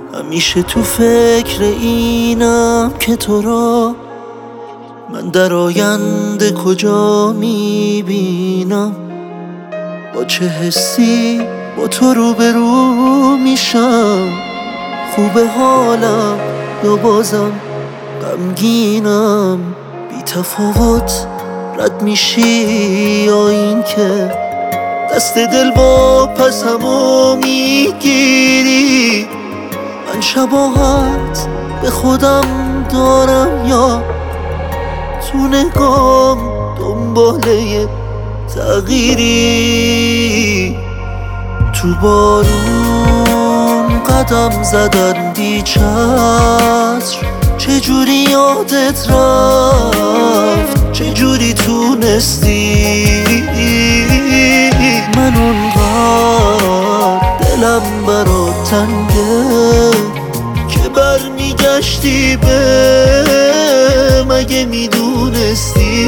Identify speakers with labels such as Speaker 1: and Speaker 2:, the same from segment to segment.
Speaker 1: همیشه تو فکر اینم که تو را من در آینده کجا میبینم. با چه حسی با تو روبرو میشم، خوبه حالم یا بازم غمگینم. بی تفاوت رد میشی یا این که دست دل با پسمو میگیری. من شباهت به خودم دارم یا تو نگام دنباله تغییری؟ تو بارون قدم زدن بی چتر، چجوری یادت رفت، چجوری تونستی؟ من اونقدر دلم برات تنگه که برمیگشتی مگه میدونستی؟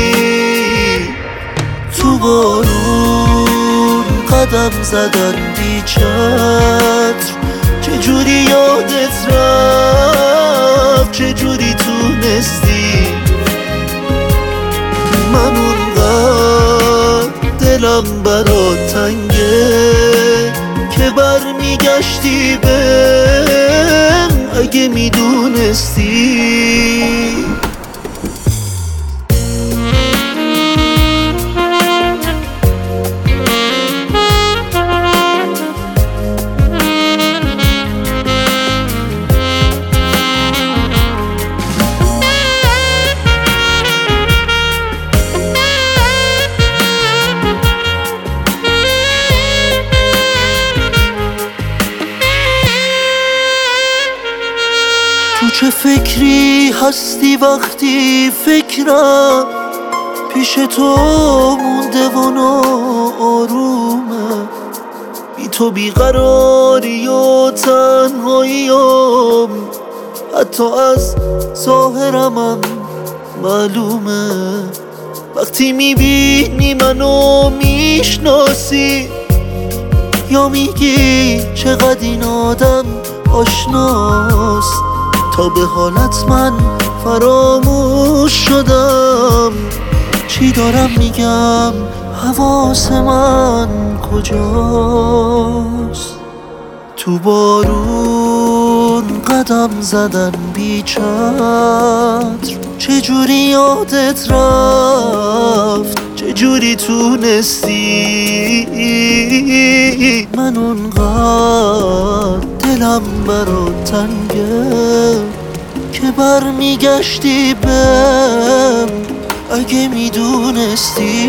Speaker 1: تو بارون قدم زدن بی چتر، چجوری یادت رفت، چجوری تونستی؟ من اونقدر دلم برات تنگه که برمیگشتی اگه میدونستی. تو چه فکری هستی وقتی فکرم پیش تو مونده و آرومه؟ بی تو بیقراری و تنهاییم حتی از ظاهرمم معلومه. وقتی میبینی منو میشناسی یا میگی چقدر این آدم آشناست، تا به حالت من فراموش شدم. چی دارم میگم حواس من کجاست؟ تو بارون قدم زدن بی چتر، چجوری یادت رفت، چجوری تونستی؟ من اونقدر دلم برات تنگه که برمیگشتی اگه میدونستی.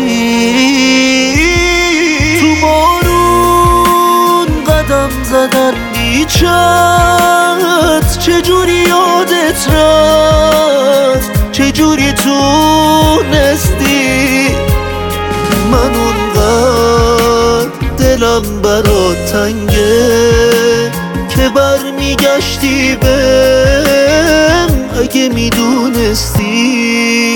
Speaker 1: تو بارون قدم زدن بی چتر، چجوری یادت رفت، چجوری تونستی؟ من اونقدر دلم برات تنگه که برمیگشتی اگه میدونستی.